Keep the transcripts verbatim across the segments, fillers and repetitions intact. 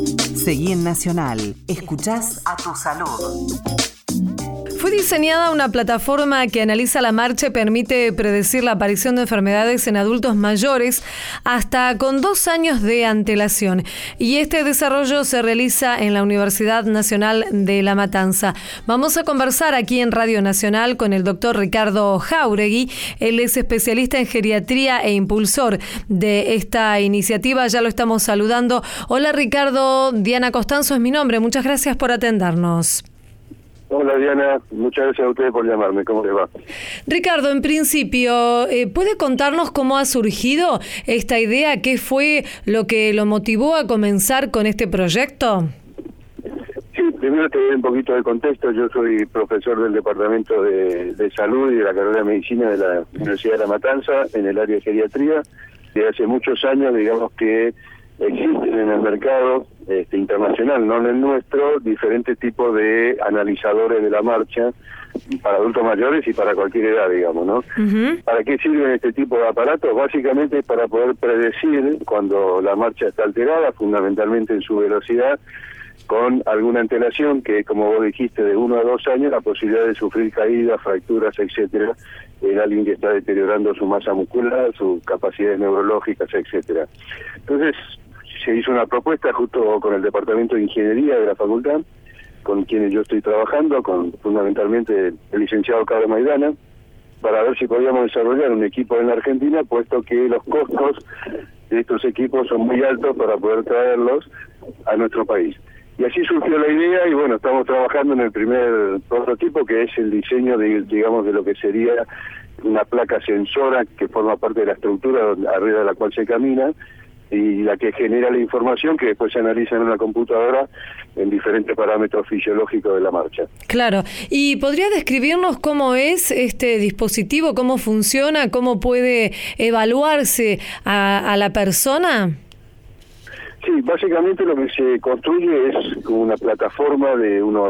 Seguí en Nacional. Escuchás a tu salud. Fue diseñada una plataforma que analiza la marcha y permite predecir la aparición de enfermedades en adultos mayores hasta con dos años de antelación. Y este desarrollo se realiza en la Universidad Nacional de La Matanza. Vamos a conversar aquí en Radio Nacional con el doctor Ricardo Jáuregui. Él es especialista en geriatría e impulsor de esta iniciativa. Ya lo estamos saludando. Hola Ricardo, Diana Costanzo es mi nombre. Muchas gracias por atendernos. Hola Diana, muchas gracias a ustedes por llamarme, ¿cómo les va? Ricardo, en principio, eh, ¿puede contarnos cómo ha surgido esta idea? ¿Qué fue lo que lo motivó a comenzar con este proyecto? Sí, primero te doy un poquito de contexto. Yo soy profesor del Departamento de, de Salud y de la carrera de Medicina de la Universidad de La Matanza en el área de geriatría. Desde hace muchos años, digamos que existen en el mercado este, internacional, no en el nuestro, diferentes tipos de analizadores de la marcha para adultos mayores y para cualquier edad, digamos, ¿no? Uh-huh. ¿Para qué sirven este tipo de aparatos? Básicamente para poder predecir cuando la marcha está alterada, fundamentalmente en su velocidad, con alguna antelación que, como vos dijiste, de uno a dos años, la posibilidad de sufrir caídas, fracturas, etcétera, en alguien que está deteriorando su masa muscular, sus capacidades neurológicas, etcétera. Entonces, se hizo una propuesta justo con el Departamento de Ingeniería de la Facultad, con quienes yo estoy trabajando, con fundamentalmente el licenciado Carlos Maidana, para ver si podíamos desarrollar un equipo en la Argentina, puesto que los costos de estos equipos son muy altos para poder traerlos a nuestro país. Y así surgió la idea y bueno, estamos trabajando en el primer prototipo, que es el diseño de, digamos, de lo que sería una placa sensora que forma parte de la estructura arriba de la cual se camina y la que genera la información que después se analiza en una computadora en diferentes parámetros fisiológicos de la marcha. Claro. ¿Y podría describirnos cómo es este dispositivo, cómo funciona, cómo puede evaluarse a, a la persona? Sí, básicamente lo que se construye es una plataforma de unos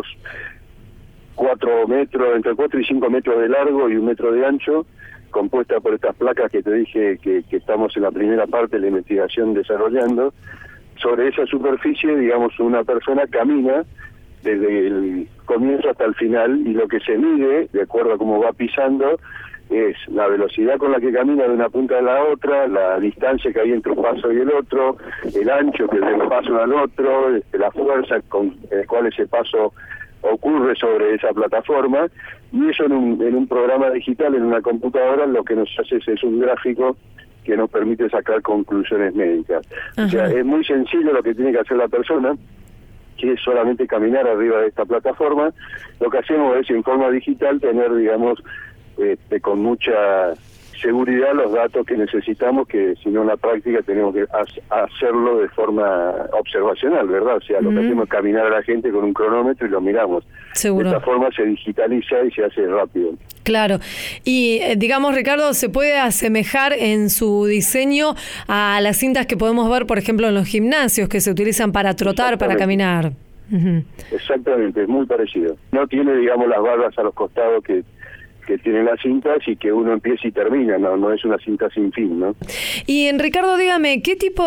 cuatro metros, entre cuatro y cinco metros de largo y un metro de ancho, compuesta por estas placas que te dije que, que estamos en la primera parte de la investigación desarrollando. Sobre esa superficie, digamos, una persona camina desde el comienzo hasta el final y lo que se mide, de acuerdo a cómo va pisando, es la velocidad con la que camina de una punta a la otra, la distancia que hay entre un paso y el otro, el ancho que de un paso al otro, la fuerza con el cual ese paso ocurre sobre esa plataforma, y eso en un, en un programa digital, en una computadora, lo que nos hace es, es un gráfico que nos permite sacar conclusiones médicas. Uh-huh. O sea, es muy sencillo lo que tiene que hacer la persona, que es solamente caminar arriba de esta plataforma. Lo que hacemos es en forma digital tener, digamos, Este, con mucha seguridad los datos que necesitamos, que si no en la práctica tenemos que ha- hacerlo de forma observacional, ¿verdad? O sea, lo mm. que hacemos es caminar a la gente con un cronómetro y lo miramos. Seguro. De esta forma se digitaliza y se hace rápido. Claro. Y eh, digamos, Ricardo, ¿se puede asemejar en su diseño a las cintas que podemos ver, por ejemplo, en los gimnasios que se utilizan para trotar, para caminar? Uh-huh. Exactamente, es muy parecido. No tiene, digamos, las barras a los costados que que tienen las cintas y que uno empieza y termina, no no es una cinta sin fin, ¿no? Y en Ricardo, dígame, ¿qué tipo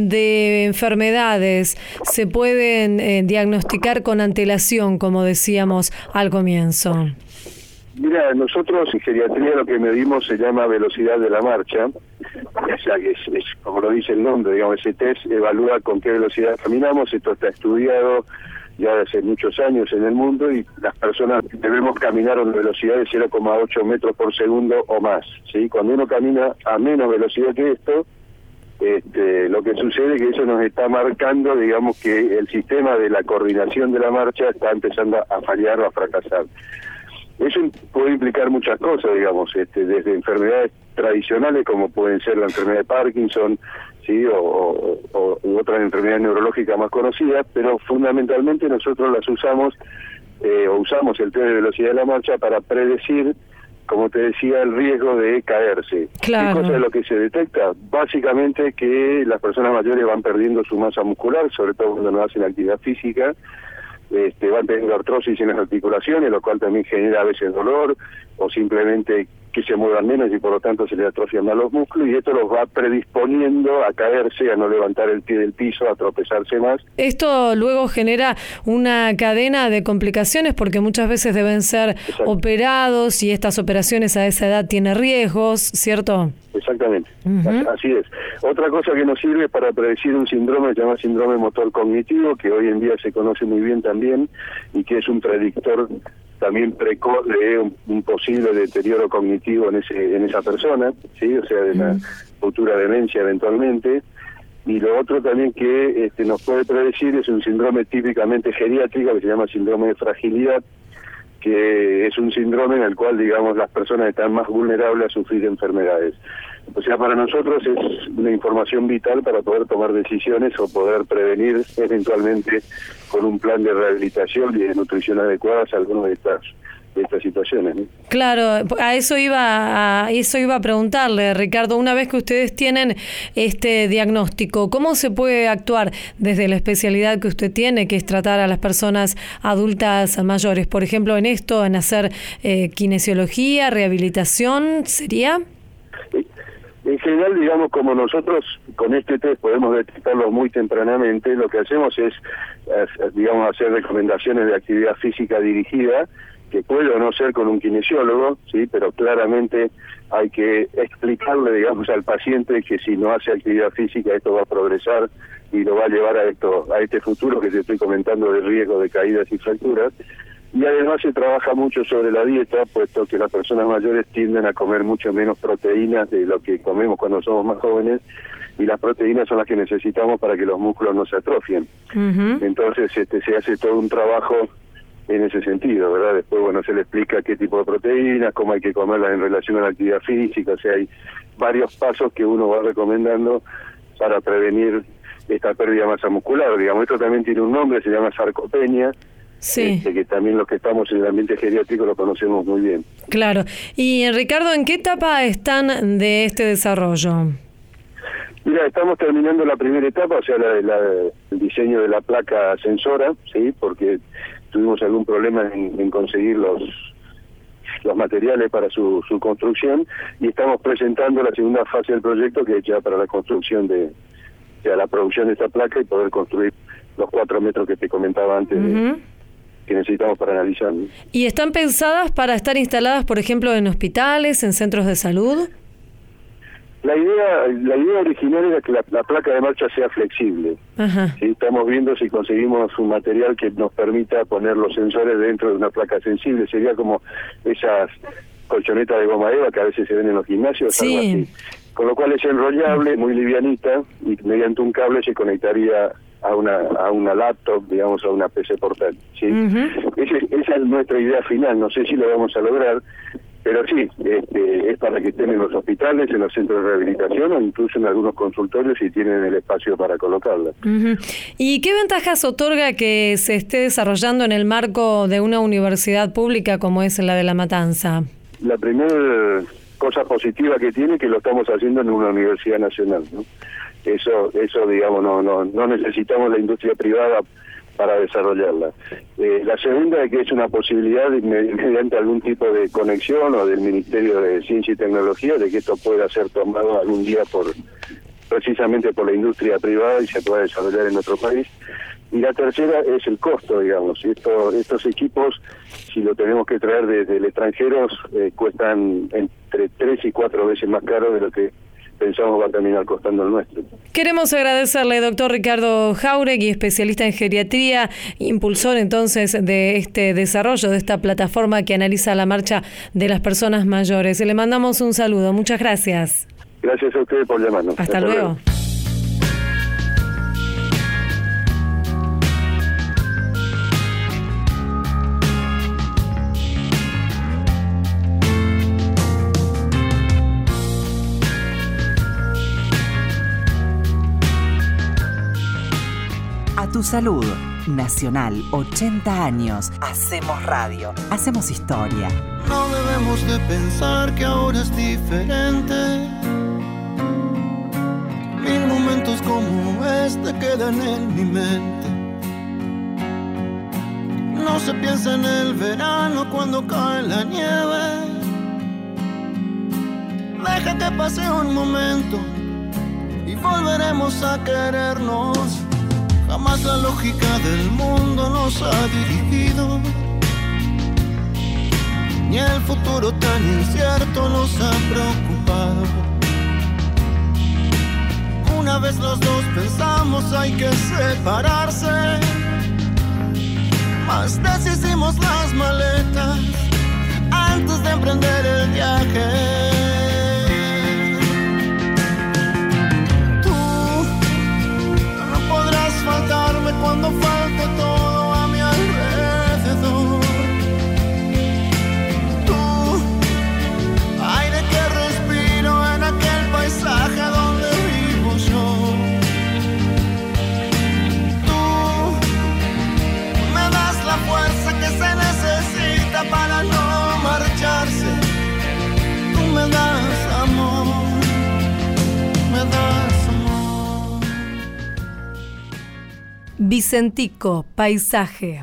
de enfermedades se pueden eh, diagnosticar con antelación, como decíamos al comienzo? Mira, nosotros en geriatría lo que medimos se llama velocidad de la marcha, o sea que es, es como lo dice el nombre, digamos, ese test evalúa con qué velocidad caminamos. Esto está estudiado ya hace muchos años en el mundo y las personas debemos caminar a una velocidad de cero coma ocho metros por segundo o más, ¿sí? Cuando uno camina a menos velocidad que esto, este, lo que sucede es que eso nos está marcando, digamos, que el sistema de la coordinación de la marcha está empezando a fallar o a fracasar. Eso puede implicar muchas cosas, digamos, este, desde enfermedades tradicionales como pueden ser la enfermedad de Parkinson, sí, o, o, o u otras enfermedades neurológicas más conocidas, pero fundamentalmente nosotros las usamos eh, o usamos el test de velocidad de la marcha para predecir, como te decía, el riesgo de caerse. Claro. ¿Qué cosa es lo que se detecta? Básicamente que las personas mayores van perdiendo su masa muscular, sobre todo cuando no hacen actividad física. Este, van teniendo artrosis en las articulaciones, lo cual también genera a veces dolor, o simplemente que se muevan menos y por lo tanto se le atrofian más los músculos, y esto los va predisponiendo a caerse, a no levantar el pie del piso, a tropezarse más. Esto luego genera una cadena de complicaciones porque muchas veces deben ser Exacto. operados, y estas operaciones a esa edad tienen riesgos, ¿cierto? Exactamente, uh-huh. así es. Otra cosa que nos sirve para predecir un síndrome se llama síndrome motor cognitivo, que hoy en día se conoce muy bien también, y que es un predictor también precoz de un, un posible deterioro cognitivo en ese en esa persona, sí, o sea, de la uh-huh. futura demencia eventualmente. Y lo otro también que este, nos puede predecir es un síndrome típicamente geriátrico que se llama síndrome de fragilidad, que es un síndrome en el cual, digamos, las personas están más vulnerables a sufrir enfermedades. O sea, para nosotros es una información vital para poder tomar decisiones o poder prevenir eventualmente con un plan de rehabilitación y de nutrición adecuadas algunas de estas de estas situaciones, ¿no? Claro, a eso iba a eso iba a preguntarle, Ricardo, una vez que ustedes tienen este diagnóstico, ¿cómo se puede actuar desde la especialidad que usted tiene, que es tratar a las personas adultas mayores? Por ejemplo, en esto, en hacer eh, kinesiología, rehabilitación, ¿sería? En general, digamos, como nosotros con este test podemos detectarlo muy tempranamente, lo que hacemos es, digamos, hacer recomendaciones de actividad física dirigida, que puede o no ser con un kinesiólogo, sí, pero claramente hay que explicarle, digamos, al paciente que si no hace actividad física esto va a progresar y lo va a llevar a esto, a este futuro que te estoy comentando de riesgo de caídas y fracturas. Y además se trabaja mucho sobre la dieta, puesto que las personas mayores tienden a comer mucho menos proteínas de lo que comemos cuando somos más jóvenes, y las proteínas son las que necesitamos para que los músculos no se atrofien. Uh-huh. Entonces este, se hace todo un trabajo en ese sentido, ¿verdad? Después, bueno, se le explica qué tipo de proteínas, cómo hay que comerlas en relación a la actividad física, o sea, hay varios pasos que uno va recomendando para prevenir esta pérdida de masa muscular, digamos. Esto también tiene un nombre, se llama sarcopenia. Sí. Este, que también los que estamos en el ambiente geriátrico lo conocemos muy bien. Claro. Y Ricardo, ¿en qué etapa están de este desarrollo? Mira, estamos terminando la primera etapa, o sea, la, la, el diseño de la placa sensora, sí, porque tuvimos algún problema en, en conseguir los los materiales para su, su construcción, y estamos presentando la segunda fase del proyecto, que es ya para la construcción de, o sea, la producción de esta placa y poder construir los cuatro metros que te comentaba antes. Uh-huh. de, que necesitamos para analizar. ¿Y están pensadas para estar instaladas, por ejemplo, en hospitales, en centros de salud? La idea la idea original era que la, la placa de marcha sea flexible. Ajá. ¿Sí? Estamos viendo si conseguimos un material que nos permita poner los sensores dentro de una placa sensible. Sería como esas colchonetas de goma eva que a veces se ven en los gimnasios, sí. algo así. Con lo cual es enrollable, muy livianita, y mediante un cable se conectaría a una a una laptop, digamos, a una P C portátil, ¿sí? Uh-huh. Ese, esa es nuestra idea final, no sé si lo vamos a lograr, pero sí, este, es para que estén en los hospitales, en los centros de rehabilitación o incluso en algunos consultorios si tienen el espacio para colocarla. Uh-huh. ¿Y qué ventajas otorga que se esté desarrollando en el marco de una universidad pública como es la de La Matanza? La primera cosa positiva que tiene es que lo estamos haciendo en una universidad nacional, ¿no? Eso, eso digamos, no, no, no necesitamos la industria privada para desarrollarla. Eh, la segunda es que es una posibilidad, de, mediante algún tipo de conexión o del Ministerio de Ciencia y Tecnología, de que esto pueda ser tomado algún día por precisamente por la industria privada y se pueda desarrollar en nuestro país. Y la tercera es el costo, digamos. Esto, estos equipos, si lo tenemos que traer desde el extranjero, eh, cuestan entre tres y cuatro veces más caro de lo que pensamos va a terminar costando el nuestro. Queremos agradecerle, doctor Ricardo Jáuregui, especialista en geriatría, impulsor entonces de este desarrollo, de esta plataforma que analiza la marcha de las personas mayores. Le mandamos un saludo. Muchas gracias. Gracias a ustedes por llamarnos. Hasta, Hasta luego. luego. A tu salud. Nacional, ochenta años. Hacemos radio. Hacemos historia. No debemos de pensar que ahora es diferente. Mil momentos como este quedan en mi mente. No se piensa en el verano cuando cae la nieve. Deja que pase un momento y volveremos a querernos. Jamás la lógica del mundo nos ha dirigido, ni el futuro tan incierto nos ha preocupado. Una vez los dos pensamos hay que separarse, mas deshicimos las maletas antes de emprender el viaje. Tú no podrás faltarme cuando falte todo a mi alrededor. Tú, aire que respiro en aquel paisaje donde vivo yo. Tú me das la fuerza que se necesita para no marcharse. Tú me das amor, me das amor. Vicentico, paisaje.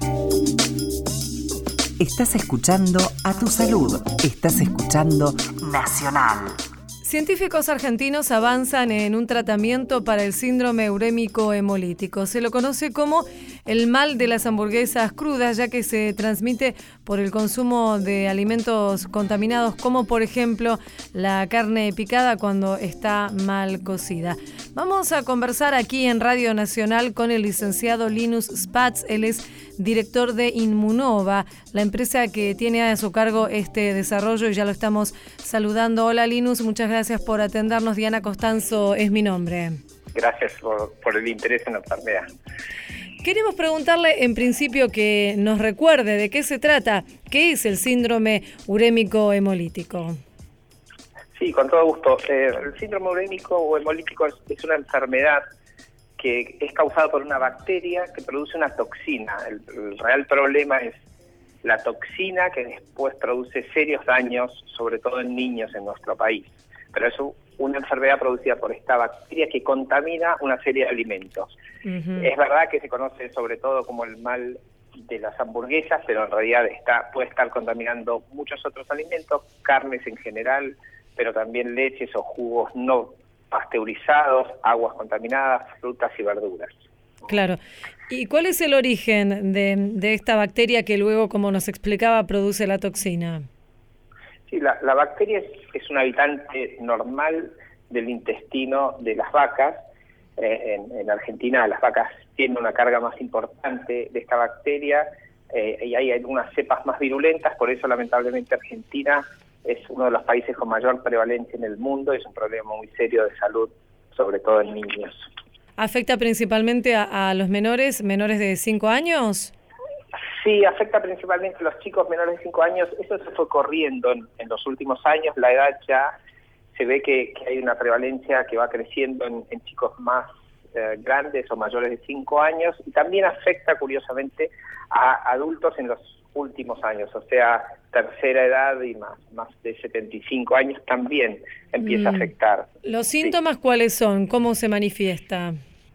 Estás escuchando A Tu Salud. Estás escuchando Nacional. Científicos argentinos avanzan en un tratamiento para el síndrome urémico hemolítico. Se lo conoce como el mal de las hamburguesas crudas, ya que se transmite por el consumo de alimentos contaminados, como por ejemplo la carne picada cuando está mal cocida. Vamos a conversar aquí en Radio Nacional con el licenciado Linus Spatz. Él es director de Inmunova, la empresa que tiene a su cargo este desarrollo, y ya lo estamos saludando. Hola Linus, muchas gracias por atendernos. Diana Costanzo es mi nombre. Gracias por, por el interés en la enfermedad. Queremos preguntarle en principio que nos recuerde de qué se trata, qué es el síndrome urémico hemolítico. Sí, con todo gusto. Eh, el síndrome urémico o hemolítico es, es una enfermedad que es causada por una bacteria que produce una toxina. El, el real problema es la toxina, que después produce serios daños, sobre todo en niños en nuestro país. Pero es una enfermedad producida por esta bacteria que contamina una serie de alimentos. Uh-huh. Es verdad que se conoce sobre todo como el mal de las hamburguesas, pero en realidad está, puede estar contaminando muchos otros alimentos, carnes en general, pero también leches o jugos no pasteurizados, aguas contaminadas, frutas y verduras. Claro. ¿Y cuál es el origen de, de esta bacteria que luego, como nos explicaba, produce la toxina? Sí, la, la bacteria es, es un habitante normal del intestino de las vacas. Eh, en, en Argentina las vacas tienen una carga más importante de esta bacteria eh, y hay algunas cepas más virulentas, por eso lamentablemente Argentina es uno de los países con mayor prevalencia en el mundo, es un problema muy serio de salud, sobre todo en niños. ¿Afecta principalmente a, a los menores, menores de cinco años? Sí, afecta principalmente a los chicos menores de cinco años. Eso se fue corriendo en, en los últimos años. La edad ya se ve que, que hay una prevalencia que va creciendo en, en chicos más eh, grandes o mayores de cinco años, y también afecta curiosamente a adultos en los últimos años, o sea, tercera edad y más, más de setenta y cinco años también empieza mm. a afectar. ¿Los síntomas sí. cuáles son? ¿Cómo se manifiesta?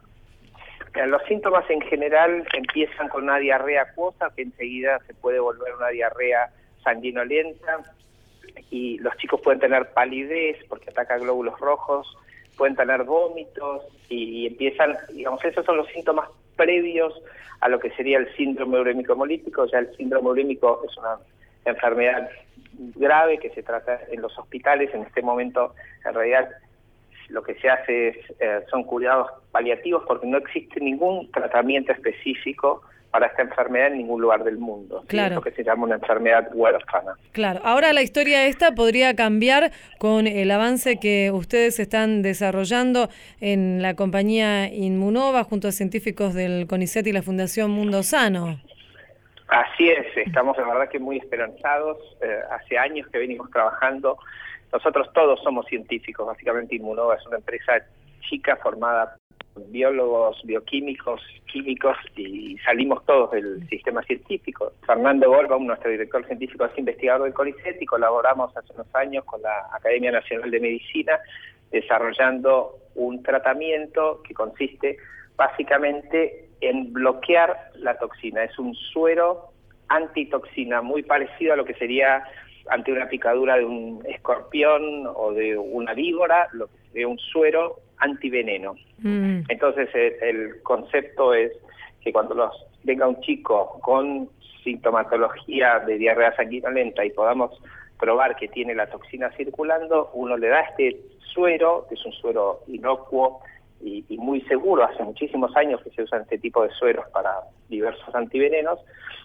Los síntomas en general empiezan con una diarrea acuosa que enseguida se puede volver una diarrea sanguinolenta, y los chicos pueden tener palidez porque ataca glóbulos rojos, pueden tener vómitos y, y empiezan, digamos, esos son los síntomas previos a lo que sería el síndrome urémico hemolítico. Ya el síndrome urémico es una enfermedad grave que se trata en los hospitales. En este momento, en realidad, lo que se hace es, eh, son cuidados paliativos porque no existe ningún tratamiento específico para esta enfermedad en ningún lugar del mundo. Claro. Es lo que se llama una enfermedad huérfana. Claro. Ahora la historia esta podría cambiar con el avance que ustedes están desarrollando en la compañía Inmunova junto a científicos del CONICET y la Fundación Mundo Sano. Así es, estamos de verdad que muy esperanzados. Eh, hace años que venimos trabajando. Nosotros todos somos científicos, básicamente Inmunova es una empresa chica formada por biólogos, bioquímicos, químicos, y salimos todos del sistema científico. Fernando Goldbaum, nuestro director científico, es investigador del CONICET y colaboramos hace unos años con la Academia Nacional de Medicina desarrollando un tratamiento que consiste básicamente en bloquear la toxina. Es un suero antitoxina muy parecido a lo que sería ante una picadura de un escorpión o de una víbora, lo que sería un suero antiveneno. Mm. Entonces el, el concepto es que cuando los, venga un chico con sintomatología de diarrea sanguinolenta y podamos probar que tiene la toxina circulando, uno le da este suero, que es un suero inocuo y, y muy seguro. Hace muchísimos años que se usan este tipo de sueros para diversos antivenenos,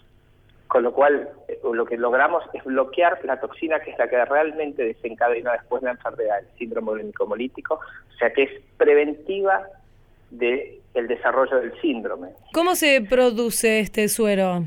con lo cual eh, lo que logramos es bloquear la toxina, que es la que realmente desencadena después la enfermedad, el síndrome urémico-hemolítico, o sea que es preventiva del de desarrollo del síndrome. ¿Cómo se produce este suero?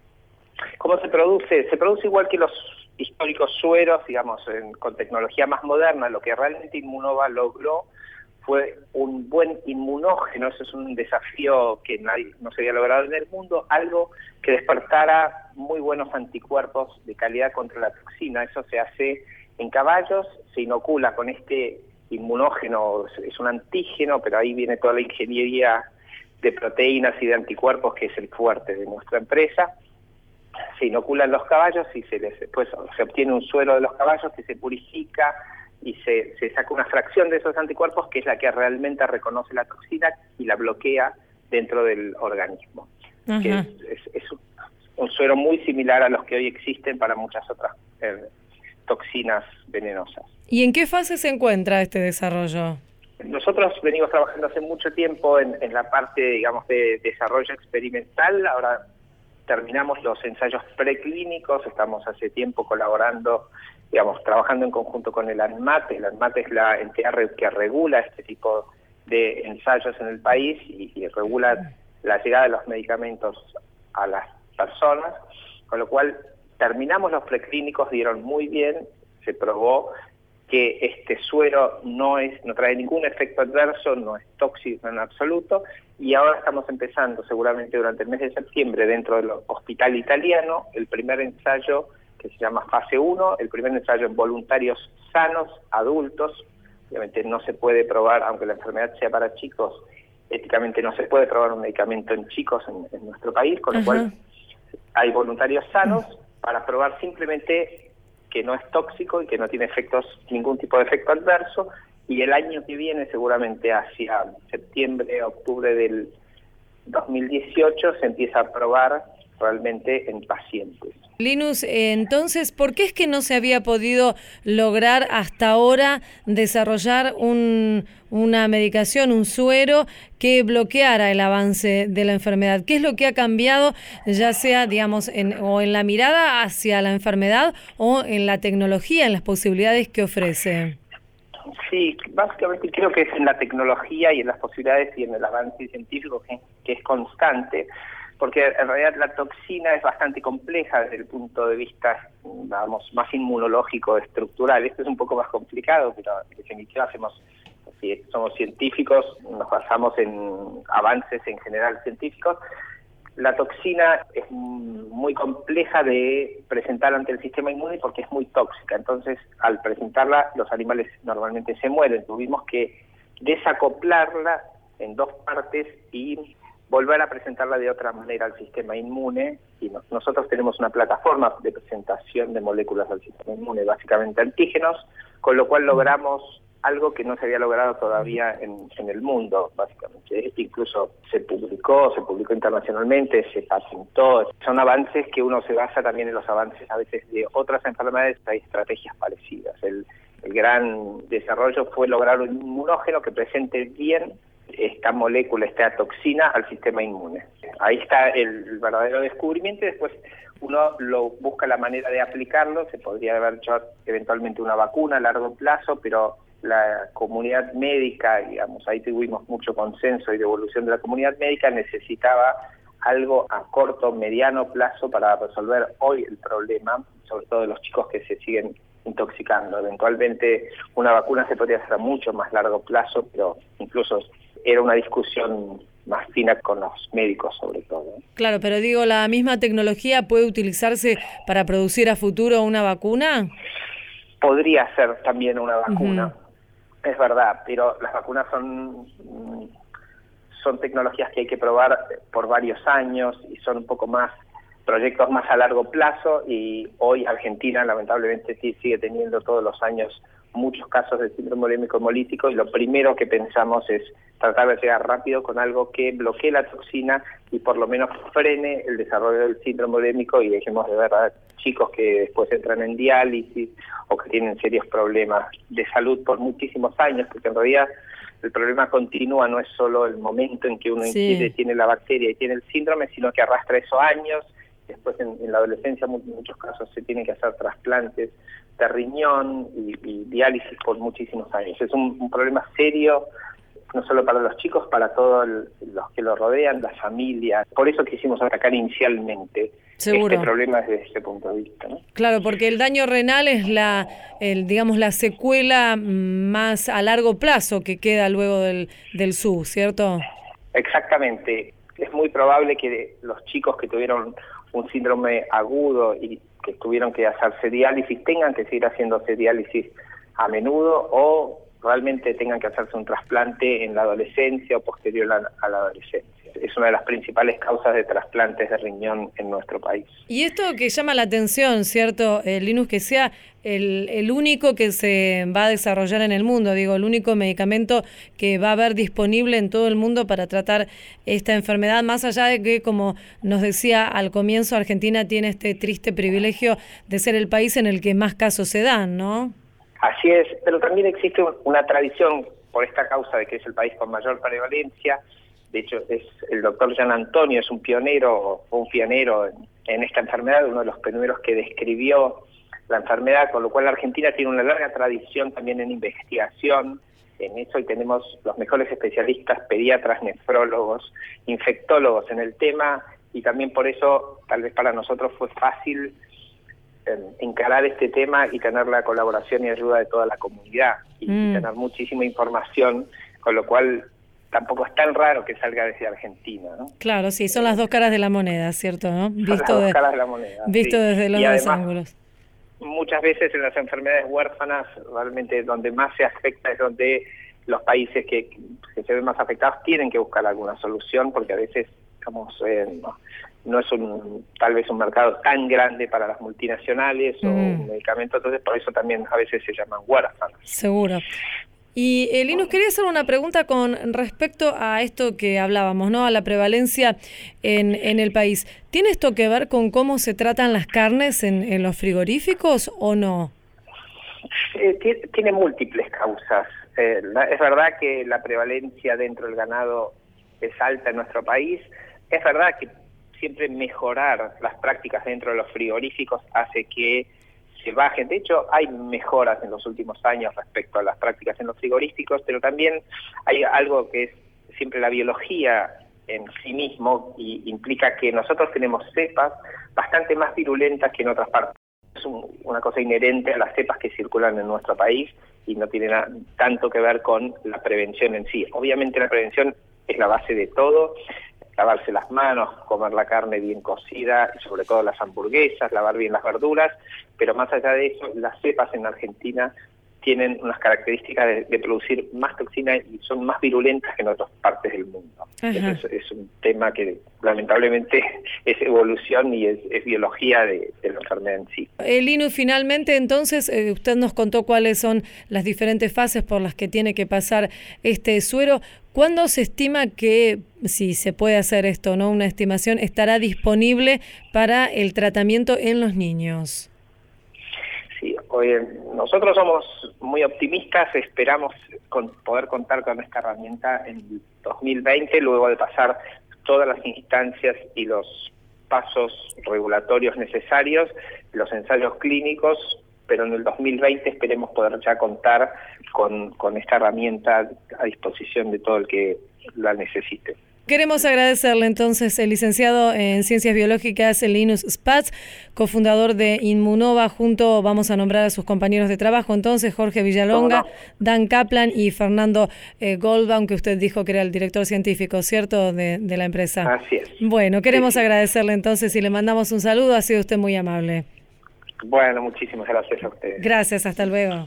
¿Cómo se produce? Se produce igual que los históricos sueros, digamos, en, con tecnología más moderna. Lo que realmente Inmunova logró fue un buen inmunógeno. Eso es un desafío que nadie, no se había logrado en el mundo, algo que despertara muy buenos anticuerpos de calidad contra la toxina. Eso se hace en caballos, se inocula con este inmunógeno, es un antígeno, pero ahí viene toda la ingeniería de proteínas y de anticuerpos, que es el fuerte de nuestra empresa. Se inoculan los caballos y se les, después se obtiene un suero de los caballos que se purifica y se, se saca una fracción de esos anticuerpos, que es la que realmente reconoce la toxina y la bloquea dentro del organismo. Que es, es, es un suero muy similar a los que hoy existen para muchas otras eh, toxinas venenosas. ¿Y en qué fase se encuentra este desarrollo? Nosotros venimos trabajando hace mucho tiempo en, en la parte, digamos, de desarrollo experimental. Ahora terminamos los ensayos preclínicos, estamos hace tiempo colaborando, digamos, trabajando en conjunto con el ANMAT. El ANMAT es la entidad que regula este tipo de ensayos en el país y, y regula la llegada de los medicamentos a las personas, con lo cual terminamos los preclínicos, dieron muy bien, se probó que este suero no es, no trae ningún efecto adverso, no es tóxico en absoluto, y ahora estamos empezando seguramente durante el mes de septiembre dentro del hospital italiano el primer ensayo que se llama fase uno, el primer ensayo en voluntarios sanos, adultos. Obviamente no se puede probar, aunque la enfermedad sea para chicos, éticamente no se puede probar un medicamento en chicos en, en nuestro país, con lo uh-huh. cual hay voluntarios sanos uh-huh. para probar simplemente que no es tóxico y que no tiene efectos, ningún tipo de efecto adverso, y el año que viene, seguramente hacia septiembre, octubre del dos mil dieciocho, se empieza a probar realmente en pacientes. Linus, entonces, ¿por qué es que no se había podido lograr hasta ahora desarrollar un, una medicación, un suero que bloqueara el avance de la enfermedad? ¿Qué es lo que ha cambiado, ya sea, digamos, en, o en la mirada hacia la enfermedad o en la tecnología, en las posibilidades que ofrece? Sí, básicamente creo que es en la tecnología y en las posibilidades y en el avance científico que, que es constante, porque en realidad la toxina es bastante compleja desde el punto de vista, digamos, más inmunológico, estructural. Esto es un poco más complicado, pero en definitiva hacemos, si somos científicos, nos basamos en avances en general científicos. La toxina es muy compleja de presentar ante el sistema inmune porque es muy tóxica. Entonces, al presentarla, los animales normalmente se mueren. Tuvimos que desacoplarla en dos partes y volver a presentarla de otra manera al sistema inmune, y no, nosotros tenemos una plataforma de presentación de moléculas al sistema inmune, básicamente antígenos, con lo cual logramos algo que no se había logrado todavía en, en el mundo, básicamente. Incluso se publicó, se publicó internacionalmente, se patentó. Son avances que uno se basa también en los avances a veces de otras enfermedades, hay estrategias parecidas. El, el gran desarrollo fue lograr un inmunógeno que presente bien esta molécula, esta toxina al sistema inmune. Ahí está el verdadero descubrimiento, y después uno lo busca la manera de aplicarlo. Se podría haber hecho eventualmente una vacuna a largo plazo, pero la comunidad médica, digamos, ahí tuvimos mucho consenso y devolución de la comunidad médica, necesitaba algo a corto, mediano plazo para resolver hoy el problema, sobre todo de los chicos que se siguen intoxicando. Eventualmente una vacuna se podría hacer a mucho más largo plazo, pero incluso era una discusión más fina con los médicos sobre todo. Claro, pero digo, ¿la misma tecnología puede utilizarse para producir a futuro una vacuna? Podría ser también una vacuna, uh-huh. es verdad, pero las vacunas son, son tecnologías que hay que probar por varios años y son un poco más proyectos más a largo plazo, y hoy Argentina lamentablemente sí sigue teniendo todos los años muchos casos de síndrome urémico hemolítico, y lo primero que pensamos es tratar de llegar rápido con algo que bloquee la toxina y por lo menos frene el desarrollo del síndrome urémico, y dejemos de ver a chicos que después entran en diálisis o que tienen serios problemas de salud por muchísimos años, porque en realidad el problema continúa, no es solo el momento en que uno sí. inquiere, tiene la bacteria y tiene el síndrome, sino que arrastra esos años. Después en, en la adolescencia en muchos casos se tienen que hacer trasplantes de riñón y, y diálisis por muchísimos años. Es un, un problema serio, no solo para los chicos, para todos el, los que lo rodean, las familias. Por eso quisimos atacar inicialmente Seguro. este problema desde ese punto de vista, ¿no? Claro, porque el daño renal es la, el, digamos, la secuela más a largo plazo que queda luego del, del S U, ¿cierto? Exactamente. Es muy probable que los chicos que tuvieron un síndrome agudo y que tuvieron que hacerse diálisis tengan que seguir haciéndose diálisis a menudo, o realmente tengan que hacerse un trasplante en la adolescencia o posterior a, a la adolescencia. Es una de las principales causas de trasplantes de riñón en nuestro país. Y esto que llama la atención, ¿cierto, eh, Linus? Que sea el, el único que se va a desarrollar en el mundo, digo, el único medicamento que va a haber disponible en todo el mundo para tratar esta enfermedad, más allá de que, como nos decía al comienzo, Argentina tiene este triste privilegio de ser el país en el que más casos se dan, ¿no? Así es, pero también existe una tradición por esta causa de que es el país con mayor prevalencia. De hecho, es el doctor Gian Antonio es un pionero, un pionero en, en esta enfermedad, uno de los primeros que describió la enfermedad, con lo cual la Argentina tiene una larga tradición también en investigación en eso, y tenemos los mejores especialistas, pediatras, nefrólogos, infectólogos en el tema, y también por eso tal vez para nosotros fue fácil eh, encarar este tema y tener la colaboración y ayuda de toda la comunidad, y mm. tener muchísima información, con lo cual tampoco es tan raro que salga desde Argentina, ¿no? Claro, sí, son las dos caras de la moneda, ¿cierto? ¿No? Son Visto las dos de, caras de la moneda. Visto sí. desde los y dos además, ángulos. Muchas veces en las enfermedades huérfanas, realmente donde más se afecta es donde los países que, que se ven más afectados tienen que buscar alguna solución, porque a veces, digamos, eh, no, no es un tal vez un mercado tan grande para las multinacionales mm. o un medicamento, entonces por eso también a veces se llaman huérfanos. Seguro. Y eh, Linus, quería hacer una pregunta con respecto a esto que hablábamos, ¿no? A la prevalencia en, en el país. ¿Tiene esto que ver con cómo se tratan las carnes en, en los frigoríficos o no? Eh, tiene, tiene múltiples causas. Eh, la, es verdad que la prevalencia dentro del ganado es alta en nuestro país. Es verdad que siempre mejorar las prácticas dentro de los frigoríficos hace que se bajen. De hecho, hay mejoras en los últimos años respecto a las prácticas en los frigoríficos, pero también hay algo que es siempre la biología en sí mismo, y implica que nosotros tenemos cepas bastante más virulentas que en otras partes. Es un, una cosa inherente a las cepas que circulan en nuestro país y no tiene nada, tanto que ver con la prevención en sí. Obviamente la prevención es la base de todo. Lavarse las manos, comer la carne bien cocida, y sobre todo las hamburguesas, lavar bien las verduras, pero más allá de eso, las cepas en Argentina tienen unas características de, de producir más toxina y son más virulentas que en otras partes del mundo. Eso es, es un tema que lamentablemente es evolución y es, es biología de, de la enfermedad en sí. Eh, Linus, finalmente entonces eh, usted nos contó cuáles son las diferentes fases por las que tiene que pasar este suero. ¿Cuándo se estima que, si se puede hacer esto, no una estimación, estará disponible para el tratamiento en los niños? Sí, oye, nosotros somos muy optimistas, esperamos con, poder contar con esta herramienta en dos mil veinte, luego de pasar todas las instancias y los pasos regulatorios necesarios, los ensayos clínicos, pero en el dos mil veinte esperemos poder ya contar con, con esta herramienta a disposición de todo el que la necesite. Queremos agradecerle entonces el licenciado en Ciencias Biológicas Linus Spatz, cofundador de Inmunova. Junto vamos a nombrar a sus compañeros de trabajo, entonces Jorge Villalonga, no? Dan Kaplan y Fernando eh, Goldbaum, que usted dijo que era el director científico, ¿cierto?, de, de la empresa. Así es. Bueno, queremos sí, sí. agradecerle entonces y le mandamos un saludo. Ha sido usted muy amable. Bueno, muchísimas gracias a ustedes. Gracias, hasta luego.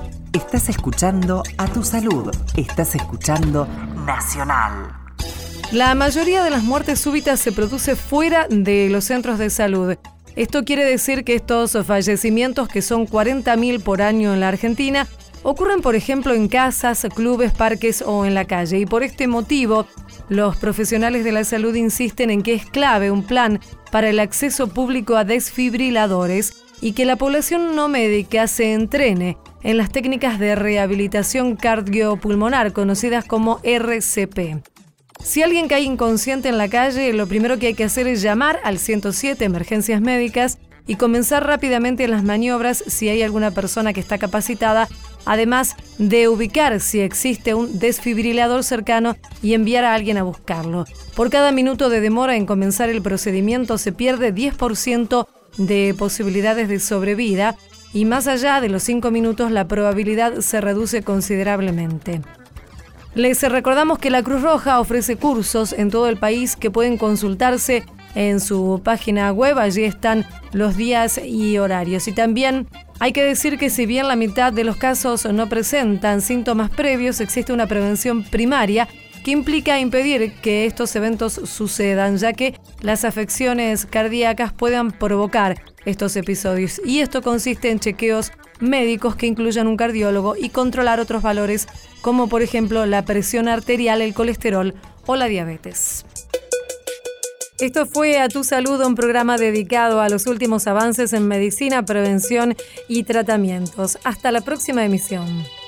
Estás escuchando A Tu Salud. Estás escuchando Nacional. La mayoría de las muertes súbitas se produce fuera de los centros de salud. Esto quiere decir que estos fallecimientos, que son cuarenta mil por año en la Argentina, ocurren, por ejemplo, en casas, clubes, parques o en la calle. Y por este motivo, los profesionales de la salud insisten en que es clave un plan para el acceso público a desfibriladores y que la población no médica se entrene en las técnicas de rehabilitación cardiopulmonar, conocidas como R C P. Si alguien cae inconsciente en la calle, lo primero que hay que hacer es llamar al ciento siete, emergencias médicas, y comenzar rápidamente las maniobras si hay alguna persona que está capacitada, además de ubicar si existe un desfibrilador cercano y enviar a alguien a buscarlo. Por cada minuto de demora en comenzar el procedimiento se pierde diez por ciento de posibilidades de sobrevida y más allá de los cinco minutos la probabilidad se reduce considerablemente. Les recordamos que la Cruz Roja ofrece cursos en todo el país que pueden consultarse en su página web. Allí están los días y horarios. Y también hay que decir que si bien la mitad de los casos no presentan síntomas previos, existe una prevención primaria que implica impedir que estos eventos sucedan, ya que las afecciones cardíacas puedan provocar estos episodios. Y esto consiste en chequeos médicos que incluyan un cardiólogo y controlar otros valores, como por ejemplo la presión arterial, el colesterol o la diabetes. Esto fue A Tu Salud, un programa dedicado a los últimos avances en medicina, prevención y tratamientos. Hasta la próxima emisión.